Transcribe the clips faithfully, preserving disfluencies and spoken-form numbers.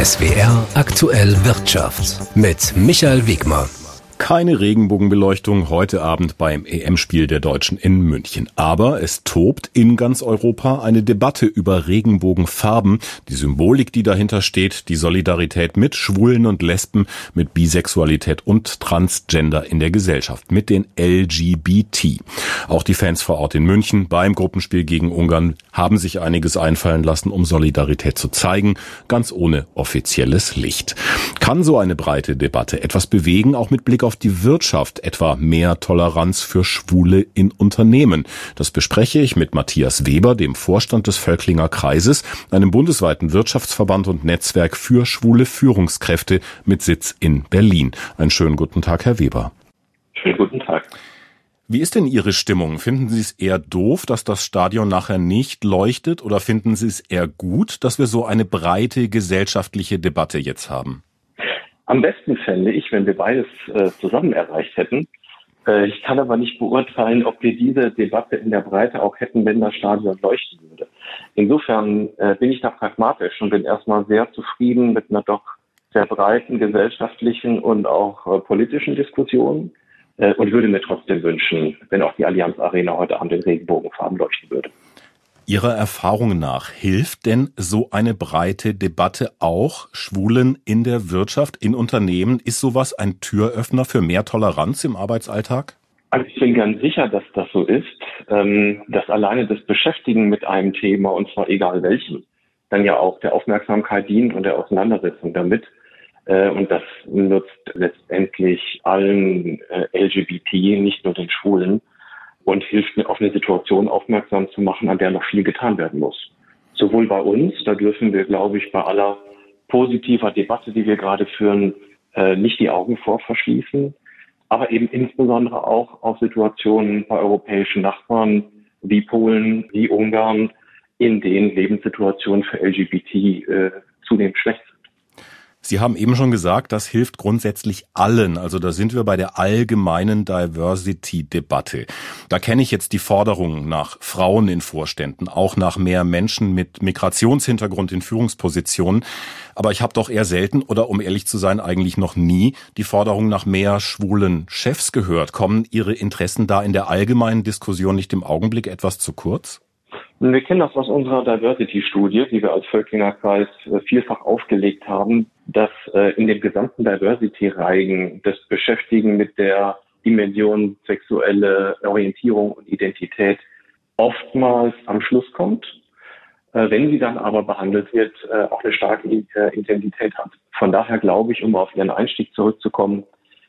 S W R Aktuell Wirtschaft mit Michael Wegmer. Keine Regenbogenbeleuchtung heute Abend beim E M-Spiel der Deutschen in München. Aber es tobt in ganz Europa eine Debatte über Regenbogenfarben, die Symbolik, die dahinter steht, die Solidarität mit Schwulen und Lesben, mit Bisexualität und Transgender in der Gesellschaft, mit den L G B T. Auch die Fans vor Ort in München beim Gruppenspiel gegen Ungarn haben sich einiges einfallen lassen, um Solidarität zu zeigen, ganz ohne offizielles Licht. Kann so eine breite Debatte etwas bewegen, auch mit Blick auf die Wirtschaft, etwa mehr Toleranz für Schwule in Unternehmen? Das bespreche ich mit Matthias Weber, dem Vorstand des Völklinger Kreises, einem bundesweiten Wirtschaftsverband und Netzwerk für schwule Führungskräfte mit Sitz in Berlin. Einen schönen guten Tag, Herr Weber. Schönen guten Tag. Wie ist denn Ihre Stimmung? Finden Sie es eher doof, dass das Stadion nachher nicht leuchtet, oder finden Sie es eher gut, dass wir so eine breite gesellschaftliche Debatte jetzt haben? Am besten fände ich, wenn wir beides äh, zusammen erreicht hätten. Äh, ich kann aber nicht beurteilen, ob wir diese Debatte in der Breite auch hätten, wenn das Stadion leuchten würde. Insofern äh, bin ich da pragmatisch und bin erstmal sehr zufrieden mit einer doch sehr breiten gesellschaftlichen und auch äh, politischen Diskussion äh, und würde mir trotzdem wünschen, wenn auch die Allianz Arena heute Abend in Regenbogenfarben leuchten würde. Ihrer Erfahrung nach, hilft denn so eine breite Debatte auch Schwulen in der Wirtschaft, in Unternehmen? Ist sowas ein Türöffner für mehr Toleranz im Arbeitsalltag? Also ich bin ganz sicher, dass das so ist, ähm, dass alleine das Beschäftigen mit einem Thema, und zwar egal welchem, dann ja auch der Aufmerksamkeit dient und der Auseinandersetzung damit. Äh, und das nutzt letztendlich allen äh, L G B T, nicht nur den Schwulen, und hilft mir, auf eine Situation aufmerksam zu machen, an der noch viel getan werden muss. Sowohl bei uns, da dürfen wir, glaube ich, bei aller positiver Debatte, die wir gerade führen, äh, nicht die Augen vor verschließen, aber eben insbesondere auch auf Situationen bei europäischen Nachbarn wie Polen, wie Ungarn, in denen Lebenssituationen für L G B T äh, zunehmend schlecht sind. Sie haben eben schon gesagt, das hilft grundsätzlich allen. Also da sind wir bei der allgemeinen Diversity-Debatte. Da kenne ich jetzt die Forderungen nach Frauen in Vorständen, auch nach mehr Menschen mit Migrationshintergrund in Führungspositionen. Aber ich habe doch eher selten oder, um ehrlich zu sein, eigentlich noch nie die Forderung nach mehr schwulen Chefs gehört. Kommen Ihre Interessen da in der allgemeinen Diskussion nicht im Augenblick etwas zu kurz? Wir kennen das aus unserer Diversity-Studie, die wir als Völklinger Kreis vielfach aufgelegt haben, dass in dem gesamten Diversity-Reigen das Beschäftigen mit der Dimension sexuelle Orientierung und Identität oftmals am Schluss kommt, wenn sie dann aber behandelt wird, auch eine starke Intensität hat. Von daher glaube ich, um auf Ihren Einstieg zurückzukommen,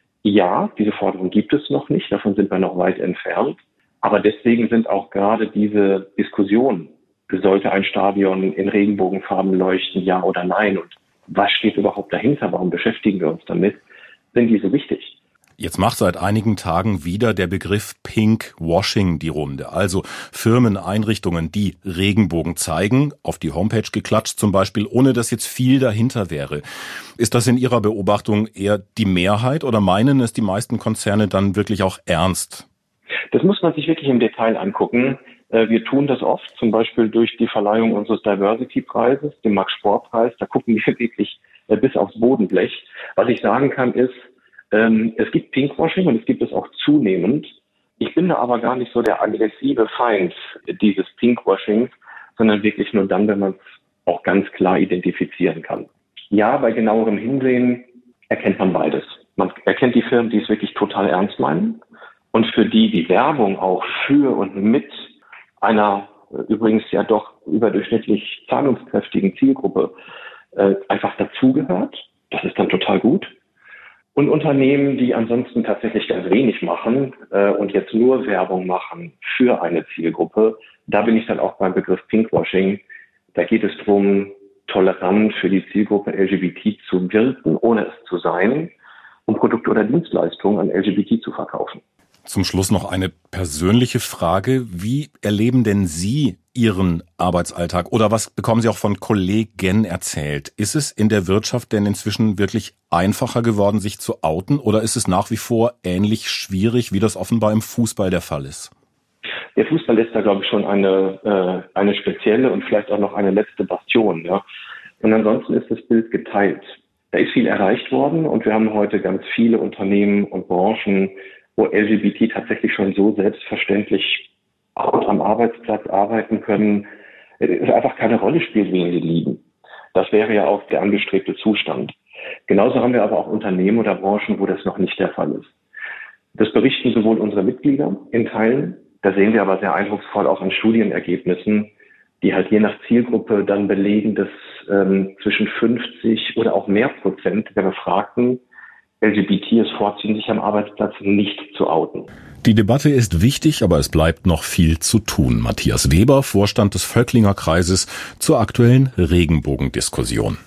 ja, diese Forderung gibt es noch nicht, davon sind wir noch weit entfernt. Aber deswegen sind auch gerade diese Diskussionen, sollte ein Stadion in Regenbogenfarben leuchten, ja oder nein, und was steht überhaupt dahinter, warum beschäftigen wir uns damit, sind die so wichtig. Jetzt macht seit einigen Tagen wieder der Begriff Pinkwashing die Runde. Also Firmen, Einrichtungen, die Regenbogen zeigen, auf die Homepage geklatscht zum Beispiel, ohne dass jetzt viel dahinter wäre. Ist das in Ihrer Beobachtung eher die Mehrheit oder meinen es die meisten Konzerne dann wirklich auch ernst? Das muss man sich wirklich im Detail angucken. Wir tun das oft, zum Beispiel durch die Verleihung unseres Diversity-Preises, dem Max-Sporr-Preis. Da gucken wir wirklich bis aufs Bodenblech. Was ich sagen kann ist, es gibt Pinkwashing und es gibt es auch zunehmend. Ich bin da aber gar nicht so der aggressive Feind dieses Pinkwashings, sondern wirklich nur dann, wenn man es auch ganz klar identifizieren kann. Ja, bei genauerem Hinsehen erkennt man beides. Man erkennt die Firmen, die es wirklich total ernst meinen, und für die die Werbung auch für und mit einer übrigens ja doch überdurchschnittlich zahlungskräftigen Zielgruppe äh, einfach dazugehört. Das ist dann total gut. Und Unternehmen, die ansonsten tatsächlich ganz wenig machen äh, und jetzt nur Werbung machen für eine Zielgruppe, da bin ich dann auch beim Begriff Pinkwashing. Da geht es darum, tolerant für die Zielgruppe L G B T zu wirken, ohne es zu sein, um Produkte oder Dienstleistungen an L G B T zu verkaufen. Zum Schluss noch eine persönliche Frage. Wie erleben denn Sie Ihren Arbeitsalltag oder was bekommen Sie auch von Kollegen erzählt? Ist es in der Wirtschaft denn inzwischen wirklich einfacher geworden, sich zu outen, oder ist es nach wie vor ähnlich schwierig, wie das offenbar im Fußball der Fall ist? Der Fußball ist da, glaube ich, schon eine, äh, eine spezielle und vielleicht auch noch eine letzte Bastion. Ja. Und ansonsten ist das Bild geteilt. Da ist viel erreicht worden und wir haben heute ganz viele Unternehmen und Branchen, wo L G B T tatsächlich schon so selbstverständlich auch am Arbeitsplatz arbeiten können, es einfach keine Rolle spielt, wen sie lieben. Das wäre ja auch der angestrebte Zustand. Genauso haben wir aber auch Unternehmen oder Branchen, wo das noch nicht der Fall ist. Das berichten sowohl unsere Mitglieder in Teilen, da sehen wir aber sehr eindrucksvoll auch an Studienergebnissen, die halt je nach Zielgruppe dann belegen, dass ähm, zwischen fünfzig oder auch mehr Prozent der Befragten L G B T es vorziehen, sich am Arbeitsplatz nicht zu outen. Die Debatte ist wichtig, aber es bleibt noch viel zu tun. Matthias Weber, Vorstand des Völklinger Kreises, zur aktuellen Regenbogendiskussion.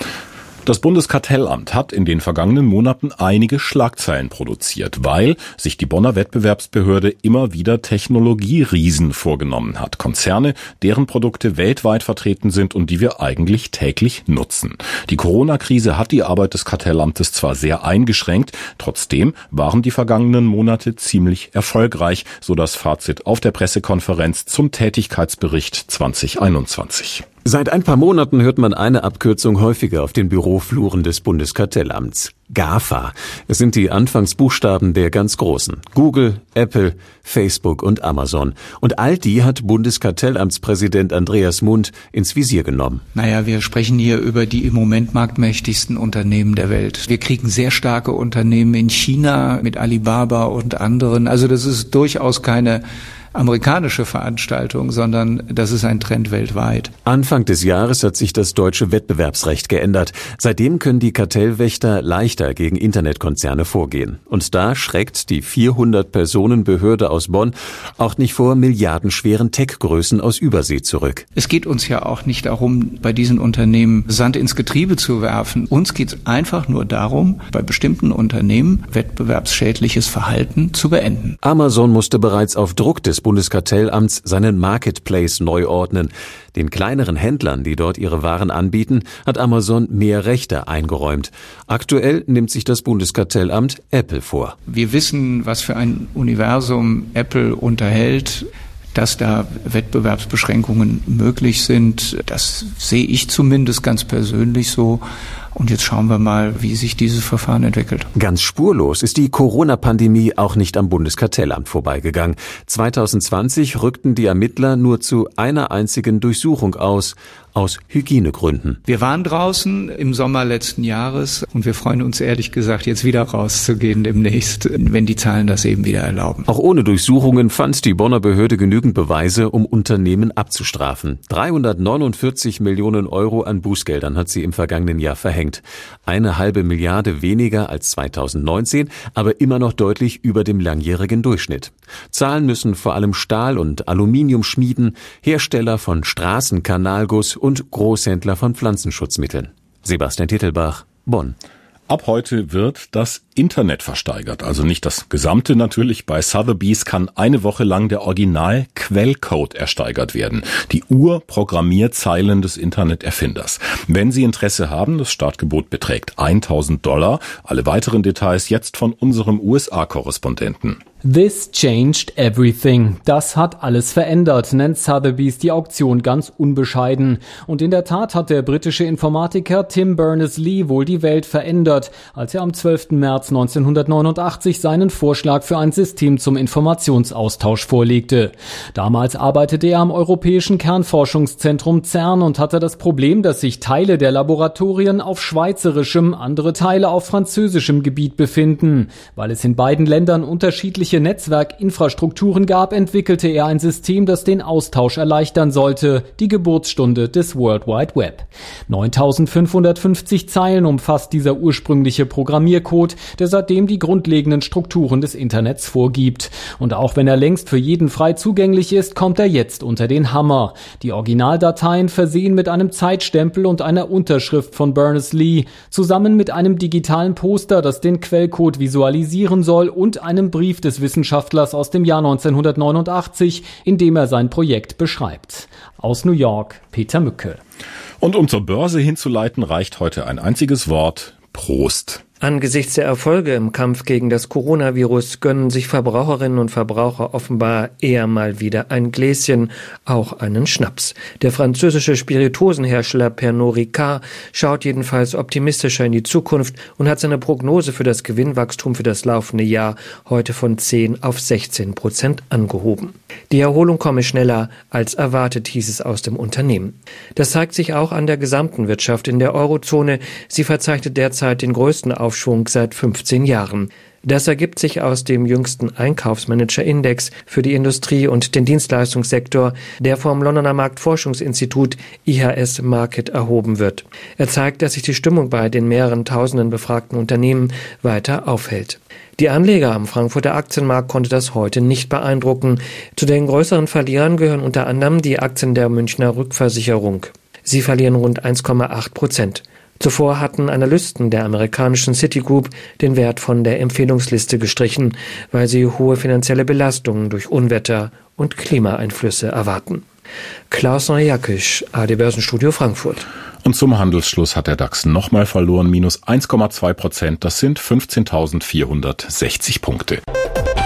Das Bundeskartellamt hat in den vergangenen Monaten einige Schlagzeilen produziert, weil sich die Bonner Wettbewerbsbehörde immer wieder Technologieriesen vorgenommen hat. Konzerne, deren Produkte weltweit vertreten sind und die wir eigentlich täglich nutzen. Die Corona-Krise hat die Arbeit des Kartellamtes zwar sehr eingeschränkt, trotzdem waren die vergangenen Monate ziemlich erfolgreich, so das Fazit auf der Pressekonferenz zum Tätigkeitsbericht zwanzig einundzwanzig. Seit ein paar Monaten hört man eine Abkürzung häufiger auf den Bürofluren des Bundeskartellamts. GAFA. Es sind die Anfangsbuchstaben der ganz Großen. Google, Apple, Facebook und Amazon. Und all die hat Bundeskartellamtspräsident Andreas Mund ins Visier genommen. Naja, wir sprechen hier über die im Moment marktmächtigsten Unternehmen der Welt. Wir kriegen sehr starke Unternehmen in China mit Alibaba und anderen. Also das ist durchaus keine amerikanische Veranstaltung, sondern das ist ein Trend weltweit. Anfang des Jahres hat sich das deutsche Wettbewerbsrecht geändert. Seitdem können die Kartellwächter leichter gegen Internetkonzerne vorgehen. Und da schreckt die vierhundert-Personen-Behörde aus Bonn auch nicht vor milliardenschweren Tech-Größen aus Übersee zurück. Es geht uns ja auch nicht darum, bei diesen Unternehmen Sand ins Getriebe zu werfen. Uns geht es einfach nur darum, bei bestimmten Unternehmen wettbewerbsschädliches Verhalten zu beenden. Amazon musste bereits auf Druck des Bundeskartellamts seinen Marketplace neu ordnen. Den kleineren Händlern, die dort ihre Waren anbieten, hat Amazon mehr Rechte eingeräumt. Aktuell nimmt sich das Bundeskartellamt Apple vor. Wir wissen, was für ein Universum Apple unterhält. Dass da Wettbewerbsbeschränkungen möglich sind, das sehe ich zumindest ganz persönlich so. Und jetzt schauen wir mal, wie sich dieses Verfahren entwickelt. Ganz spurlos ist die Corona-Pandemie auch nicht am Bundeskartellamt vorbeigegangen. zwanzig zwanzig rückten die Ermittler nur zu einer einzigen Durchsuchung aus, aus Hygienegründen. Wir waren draußen im Sommer letzten Jahres und wir freuen uns ehrlich gesagt, jetzt wieder rauszugehen demnächst, wenn die Zahlen das eben wieder erlauben. Auch ohne Durchsuchungen fand die Bonner Behörde genügend Beweise, um Unternehmen abzustrafen. dreihundertneunundvierzig Millionen Euro an Bußgeldern hat sie im vergangenen Jahr verhängt. Eine halbe Milliarde weniger als zweitausendneunzehn, aber immer noch deutlich über dem langjährigen Durchschnitt. Zahlen müssen vor allem Stahl- und Aluminiumschmieden, Hersteller von Straßenkanalguss und Großhändler von Pflanzenschutzmitteln. Sebastian Tittelbach, Bonn. Ab heute wird das Internet versteigert, also nicht das gesamte natürlich. Bei Sotheby's kann eine Woche lang der Original-Quellcode ersteigert werden, die Urprogrammierzeilen des Interneterfinders. Wenn Sie Interesse haben, das Startgebot beträgt tausend Dollar. Alle weiteren Details jetzt von unserem U S A-Korrespondenten. This changed everything. Das hat alles verändert, nennt Sotheby's die Auktion ganz unbescheiden. Und in der Tat hat der britische Informatiker Tim Berners-Lee wohl die Welt verändert, als er am zwölften März neunzehnhundertneunundachtzig seinen Vorschlag für ein System zum Informationsaustausch vorlegte. Damals arbeitete er am Europäischen Kernforschungszentrum CERN und hatte das Problem, dass sich Teile der Laboratorien auf schweizerischem, andere Teile auf französischem Gebiet befinden. Weil es in beiden Ländern unterschiedliche Netzwerkinfrastrukturen gab, entwickelte er ein System, das den Austausch erleichtern sollte, die Geburtsstunde des World Wide Web. neuntausendfünfhundertfünfzig Zeilen umfasst dieser ursprüngliche Programmiercode, der seitdem die grundlegenden Strukturen des Internets vorgibt. Und auch wenn er längst für jeden frei zugänglich ist, kommt er jetzt unter den Hammer. Die Originaldateien versehen mit einem Zeitstempel und einer Unterschrift von Berners-Lee, zusammen mit einem digitalen Poster, das den Quellcode visualisieren soll, und einem Brief des Wissenschaftlers aus dem Jahr neunzehnhundertneunundachtzig, in dem er sein Projekt beschreibt. Aus New York, Peter Mücke. Und um zur Börse hinzuleiten, reicht heute ein einziges Wort: Prost. Angesichts der Erfolge im Kampf gegen das Coronavirus gönnen sich Verbraucherinnen und Verbraucher offenbar eher mal wieder ein Gläschen, auch einen Schnaps. Der französische Spirituosenhersteller Pernod Ricard schaut jedenfalls optimistischer in die Zukunft und hat seine Prognose für das Gewinnwachstum für das laufende Jahr heute von zehn auf sechzehn Prozent angehoben. Die Erholung komme schneller als erwartet, hieß es aus dem Unternehmen. Das zeigt sich auch an der gesamten Wirtschaft in der Eurozone. Sie verzeichnet derzeit den größten Aufschwung seit fünfzehn Jahren. Das ergibt sich aus dem jüngsten Einkaufsmanager-Index für die Industrie- und den Dienstleistungssektor, der vom Londoner Marktforschungsinstitut I H S Markit erhoben wird. Er zeigt, dass sich die Stimmung bei den mehreren tausenden befragten Unternehmen weiter aufhält. Die Anleger am Frankfurter Aktienmarkt konnte das heute nicht beeindrucken. Zu den größeren Verlierern gehören unter anderem die Aktien der Münchner Rückversicherung. Sie verlieren rund eins Komma acht Prozent. Zuvor hatten Analysten der amerikanischen Citigroup den Wert von der Empfehlungsliste gestrichen, weil sie hohe finanzielle Belastungen durch Unwetter und Klimaeinflüsse erwarten. Klaus Neujakisch, A D Börsenstudio Frankfurt. Und zum Handelsschluss hat der DAX nochmal verloren, minus eins Komma zwei Prozent. Das sind fünfzehntausendvierhundertsechzig Punkte.